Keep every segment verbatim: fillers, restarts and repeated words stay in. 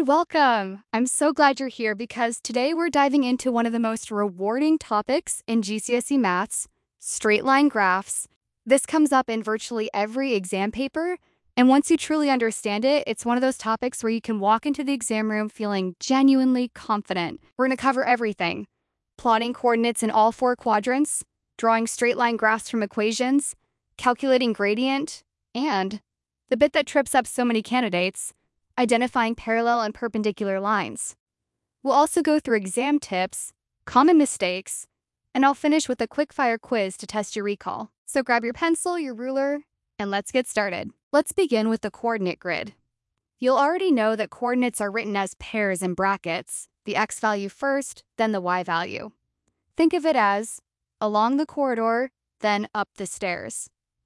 And welcome! I'm so glad you're here because today we're diving into one of the most rewarding topics in G C S E maths, straight line graphs. This comes up in virtually every exam paper, and once you truly understand it, it's one of those topics where you can walk into the exam room feeling genuinely confident. We're going to cover everything: plotting coordinates in all four quadrants, drawing straight line graphs from equations, calculating gradient, and the bit that trips up so many candidates, identifying parallel and perpendicular lines. We'll also go through exam tips, common mistakes, and I'll finish with a quick-fire quiz to test your recall. So grab your pencil, your ruler, and let's get started. Let's begin with the coordinate grid. You'll already know that coordinates are written as pairs in brackets, the x value first, then the y value. Think of it as along the corridor, then up the stairs.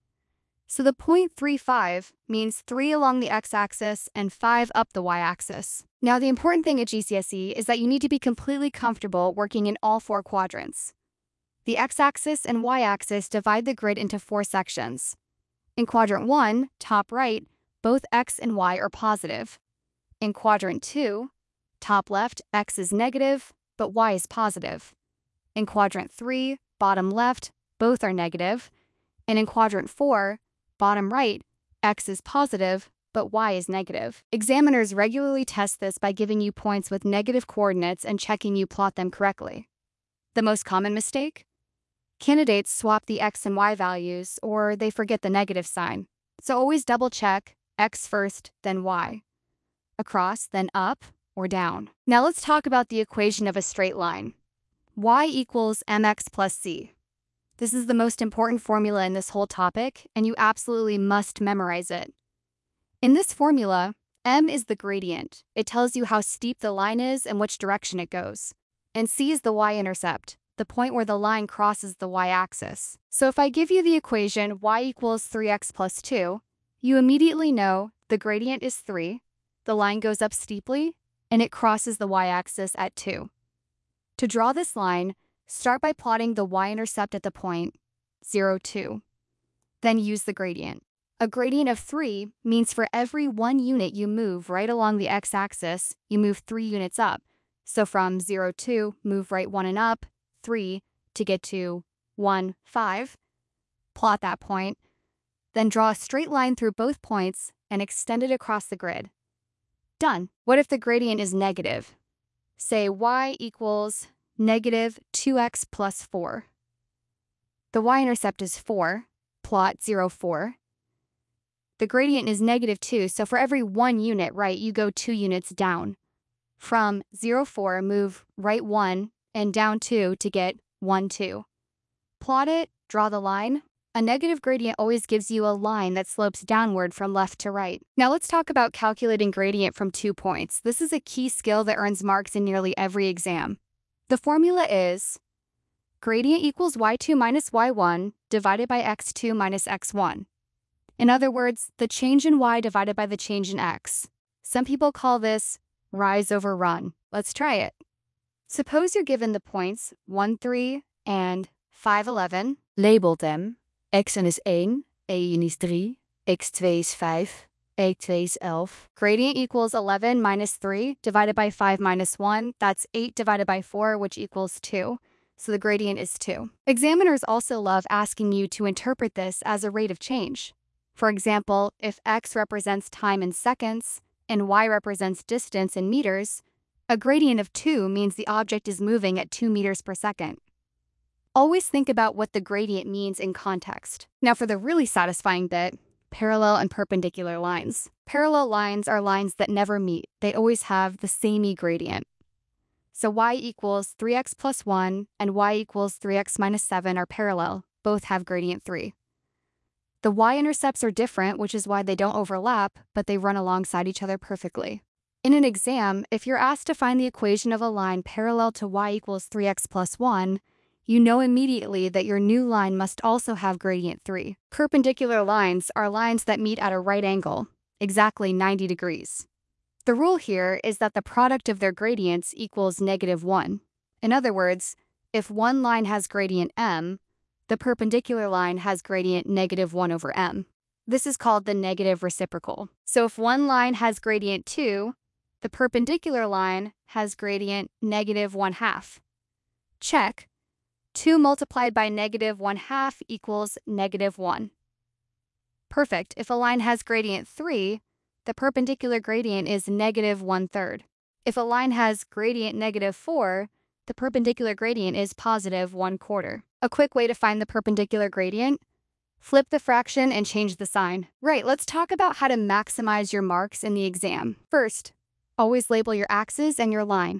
So the point three five means three along the x-axis and five up the y-axis. Now the important thing at G C S E is that you need to be completely comfortable working in all four quadrants. The x-axis and y-axis divide the grid into four sections. In quadrant one, top right, both x and y are positive. In quadrant two, top left, x is negative, but y is positive. In quadrant three, bottom left, both are negative. And in quadrant four, bottom right, x is positive, but y is negative. Examiners regularly test this by giving you points with negative coordinates and checking you plot them correctly. The most common mistake? Candidates swap the x and y values, or they forget the negative sign. So always double check x first, then y. Across, then up or down. Now let's talk about the equation of a straight line. Y equals mx plus c. This is the most important formula in this whole topic, and you absolutely must memorize it. In this formula, m is the gradient. It tells you how steep the line is and which direction it goes. And c is the y-intercept, the point where the line crosses the y-axis. So if I give you the equation y equals three x plus two, you immediately know the gradient is three, the line goes up steeply, and it crosses the y-axis at two. To draw this line, start by plotting the y-intercept at the point zero, two. Then use the gradient. A gradient of three means for every one unit you move right along the x-axis, you move three units up. So from zero, two, move right one and up, three, to get to one, five. Plot that point. Then draw a straight line through both points and extend it across the grid. Done. What if the gradient is negative? Say y equals negative two x plus four. The y-intercept is four, plot zero, four. The gradient is negative two, so for every one unit right, you go two units down. From zero, four, move right one and down two to get one, two. Plot it, draw the line. A negative gradient always gives you a line that slopes downward from left to right. Now let's talk about calculating gradient from two points. This is a key skill that earns marks in nearly every exam. The formula is gradient equals y two minus y one divided by x two minus x one. In other words, the change in y divided by the change in x. Some people call this rise over run. Let's try it. Suppose you're given the points one, three and five, eleven. Label them. X is one, y is three, x two is five, y two is twelve. Gradient equals eleven minus three divided by five minus one. That's eight divided by four, which equals two. So the gradient is two. Examiners also love asking you to interpret this as a rate of change. For example, if x represents time in seconds and y represents distance in meters, a gradient of two means the object is moving at two meters per second. Always think about what the gradient means in context. Now for the really satisfying bit, parallel and perpendicular lines. Parallel lines are lines that never meet. They always have the same gradient. So y equals three x plus one and y equals three x minus seven are parallel. Both have gradient three. The y-intercepts are different, which is why they don't overlap, but they run alongside each other perfectly. In an exam, if you're asked to find the equation of a line parallel to y equals three x plus one, you know immediately that your new line must also have gradient three. Perpendicular lines are lines that meet at a right angle, exactly ninety degrees. The rule here is that the product of their gradients equals negative one. In other words, if one line has gradient m, the perpendicular line has gradient negative one over m. This is called the negative reciprocal. So if one line has gradient two, The perpendicular line has gradient negative one half. Check. two multiplied by negative one half equals negative one. Perfect. If a line has gradient three, the perpendicular gradient is negative one third. If a line has gradient negative four, the perpendicular gradient is positive one quarter. A quick way to find the perpendicular gradient: flip the fraction and change the sign. Right, let's talk about how to maximize your marks in the exam. First, always label your axes and your line.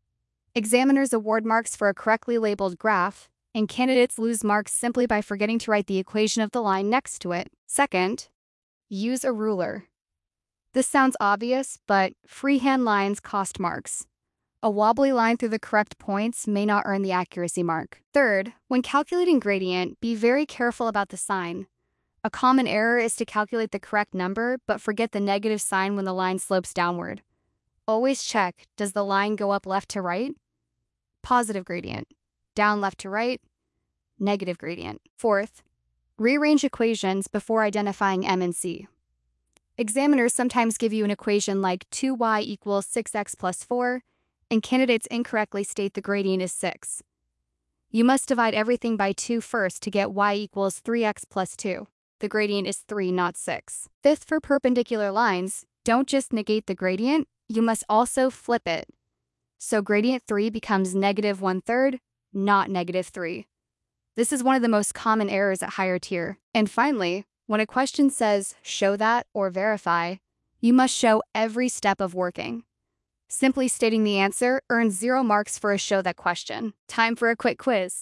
Examiners award marks for a correctly labeled graph, and candidates lose marks simply by forgetting to write the equation of the line next to it. Second, use a ruler. This sounds obvious, but freehand lines cost marks. A wobbly line through the correct points may not earn the accuracy mark. Third, when calculating gradient, be very careful about the sign. A common error is to calculate the correct number, but forget the negative sign when the line slopes downward. Always check, does the line go up left to right? Positive gradient. Down left to right? Negative gradient. Fourth, rearrange equations before identifying M and C. Examiners sometimes give you an equation like two y equals six x plus four, and candidates incorrectly state the gradient is six. You must divide everything by two first to get y equals three x plus two. The gradient is three, not six. Fifth, for perpendicular lines, don't just negate the gradient, you must also flip it. So gradient three becomes negative one third, not negative three. This is one of the most common errors at higher tier. And finally, when a question says show that or verify, you must show every step of working. Simply stating the answer earns zero marks for a show that question. Time for a quick quiz.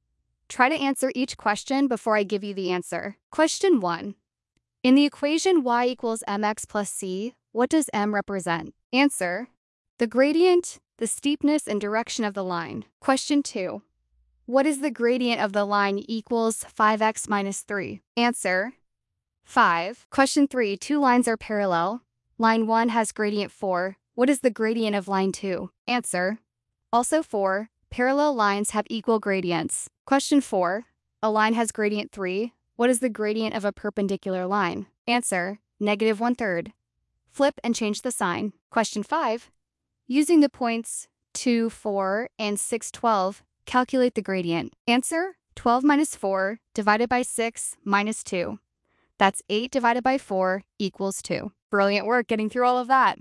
Try to answer each question before I give you the answer. Question one. In the equation y equals mx plus c, what does m represent? Answer: the gradient, the steepness and direction of the line. Question two. What is the gradient of the line equals five x minus three? Answer: five. Question three. Two lines are parallel. Line one has gradient four. What is the gradient of line two? Answer: also four. Parallel lines have equal gradients. Question four. A line has gradient three. What is the gradient of a perpendicular line? Answer: negative one third. Flip and change the sign. Question five. Using the points two, four, and six, twelve, calculate the gradient. Answer: twelve minus four divided by six minus two. That's eight divided by four equals two. Brilliant work getting through all of that.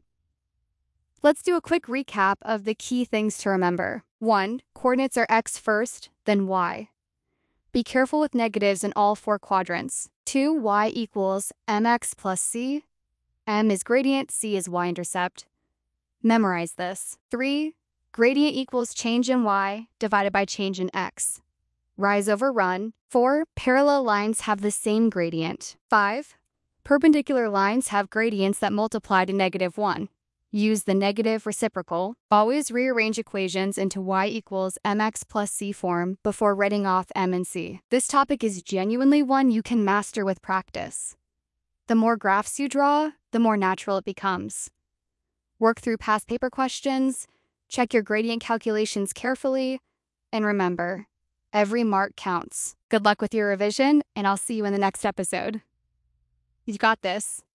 Let's do a quick recap of the key things to remember. one. Coordinates are x first, then y. Be careful with negatives in all four quadrants. two. Y equals mx plus c. M is gradient, c is y-intercept. Memorize this. three. Gradient equals change in y divided by change in x. Rise over run. four. Parallel lines have the same gradient. five. Perpendicular lines have gradients that multiply to negative one. Use the negative reciprocal. Always rearrange equations into y equals mx plus c form before writing off m and c. This topic is genuinely one you can master with practice. The more graphs you draw, the more natural it becomes. Work through past paper questions, check your gradient calculations carefully, and remember, every mark counts. Good luck with your revision, and I'll see you in the next episode. You got this.